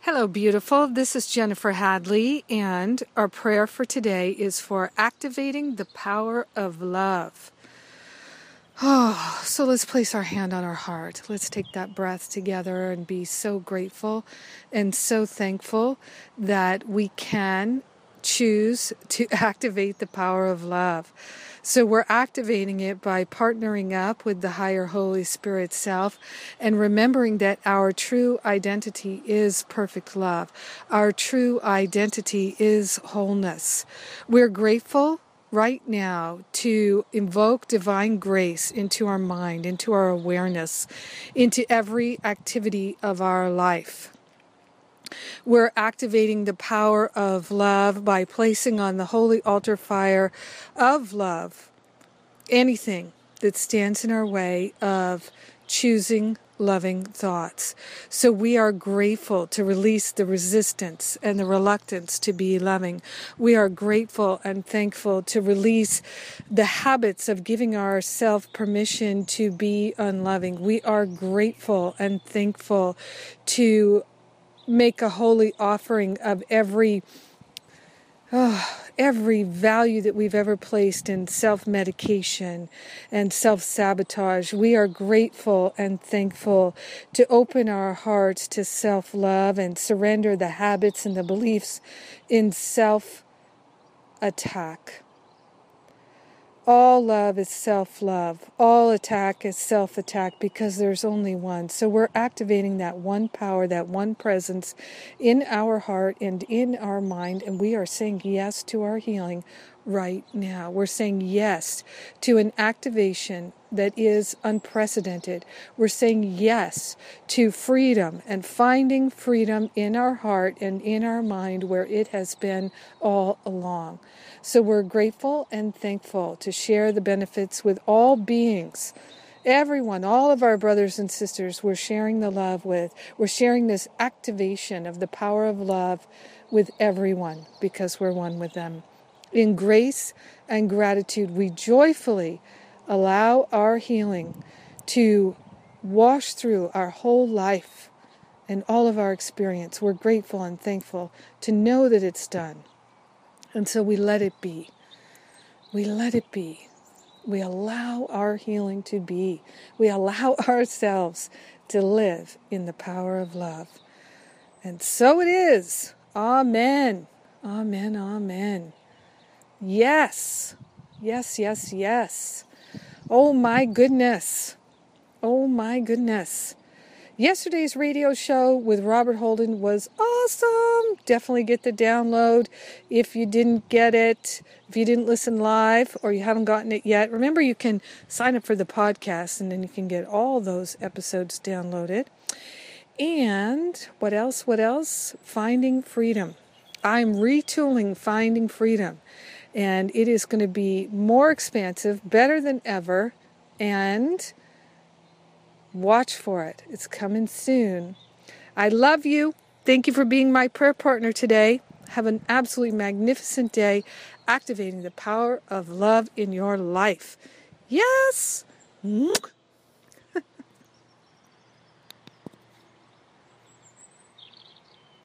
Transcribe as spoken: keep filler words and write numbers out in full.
Hello, beautiful. This is Jennifer Hadley, and our prayer for today is for activating the power of love. Oh, so let's place our hand on our heart. Let's take that breath together and be so grateful and so thankful that we can choose to activate the power of love. So we're activating it by partnering up with the higher Holy Spirit self and remembering that our true identity is perfect love. Our true identity is wholeness. We're grateful right now to invoke divine grace into our mind, into our awareness, into every activity of our life. We're activating the power of love by placing on the holy altar fire of love anything that stands in our way of choosing loving thoughts. So we are grateful to release the resistance and the reluctance to be loving. We are grateful and thankful to release the habits of giving ourselves permission to be unloving. We are grateful and thankful to make a holy offering of every oh, every value that we've ever placed in self-medication and self-sabotage. We are grateful and thankful to open our hearts to self-love and surrender the habits and the beliefs in self-attack. All love is self-love. All attack is self-attack because there's only one. So we're activating that one power, that one presence in our heart and in our mind, and we are saying yes to our healing right now. We're saying yes to an activation that is unprecedented. We're saying yes to freedom and finding freedom in our heart and in our mind where it has been all along. So we're grateful and thankful to share the benefits with all beings. Everyone, all of our brothers and sisters, we're sharing the love with. We're sharing this activation of the power of love with everyone because we're one with them. In grace and gratitude, we joyfully allow our healing to wash through our whole life and all of our experience. We're grateful and thankful to know that it's done. And so we let it be. We let it be. We allow our healing to be. We allow ourselves to live in the power of love. And so it is. Amen. Amen. Amen. Yes. Yes, yes, yes. Oh my goodness. Oh my goodness. Yesterday's radio show with Robert Holden was awesome. Definitely get the download if you didn't get it, if you didn't listen live or you haven't gotten it yet. Remember, you can sign up for the podcast and then you can get all those episodes downloaded. And what else? What else? Finding Freedom. I'm retooling Finding Freedom. And it is going to be more expansive, better than ever, and watch for it. It's coming soon. I love you. Thank you for being my prayer partner today. Have an absolutely magnificent day, activating the power of love in your life. Yes!